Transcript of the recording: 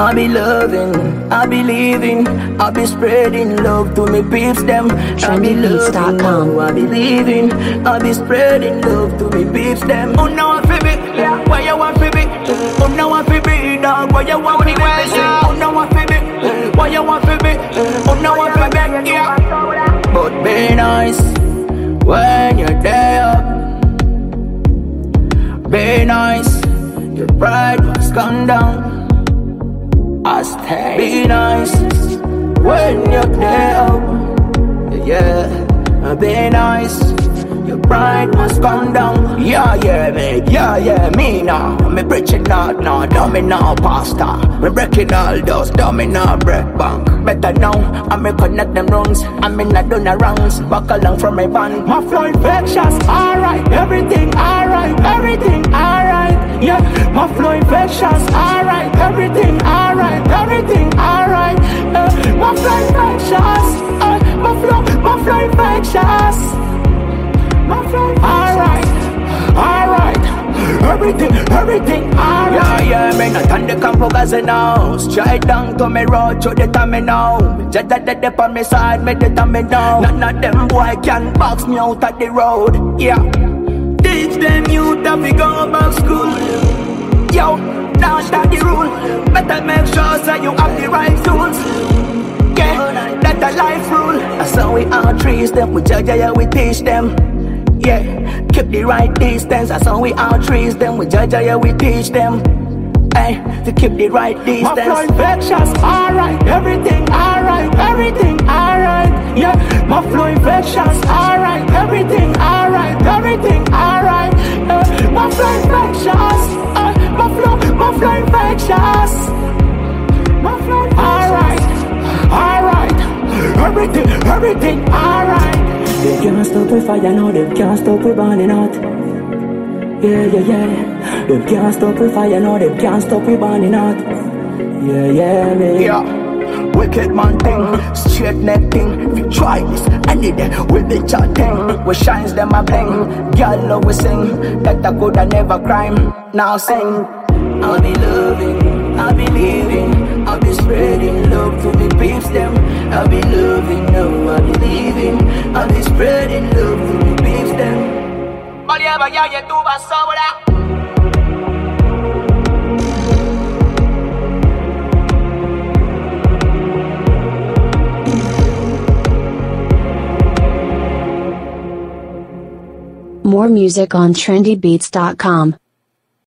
I be loving, I be living, I be spreading love to me peeps them. TrendyBeats.com. I be living, I be spreading love to me peeps them. Oh no, I feel it, why you want to be? Oh no, I feel it, dog, why you want to be? Oh no, I feel it, why you want to be? Oh no, I feel it, yeah. But be nice when you're there. Be nice, your pride must come down. I stay. Be nice when you're there. Yeah, be nice. Your pride must come down. Yeah, me. Yeah, me now. Me preaching not, no, dummy now, pastor. Me breaking all those dummy now, break bank. Better now, I me connect them rungs. I me not doing the wrongs. Back along from my band. My flow infectious, alright. Everything alright, everything alright. Yeah, my flow infectious, alright. Everything alright, everything alright. My flow infectious, my flow infectious. Alright, everything, alright. Yeah, me not on the camp of Gaza now. Straight down to me road, to the time now. Just that they on me side, me the time now. None of them boy can box me out at the road. Yeah, teach them youth that we go back school. Yo, now start the rule. Better make sure so you have the right tools. Yeah, that's a life rule. That's how we outreach them, we judge how we teach them. Yeah, keep the right distance. That's how we outreach them. We judge how we teach them. Hey, to keep the right distance. My flow infectious, alright. Everything alright. Everything alright. Yeah, my flow infectious, alright. Everything alright. Everything alright. My flow infectious. My flow infectious. My flow alright. Alright. Everything alright. They can't stop with fire now, they can't stop with burning out. Yeah. They can't stop with fire now, they can't stop with burning out. Yeah, man. Yeah, wicked man thing, straight neck thing. If you try this, any day we'll be chatting. We shines them a bling, girl love we sing. That a good and never crime, now sing. I'll be loving, I'll be living, I'll be spreading love to me peeps them. I'll be loving, no, I'll be living, I'll be spreading love to me peeps them. More music on TrendyBeats.com.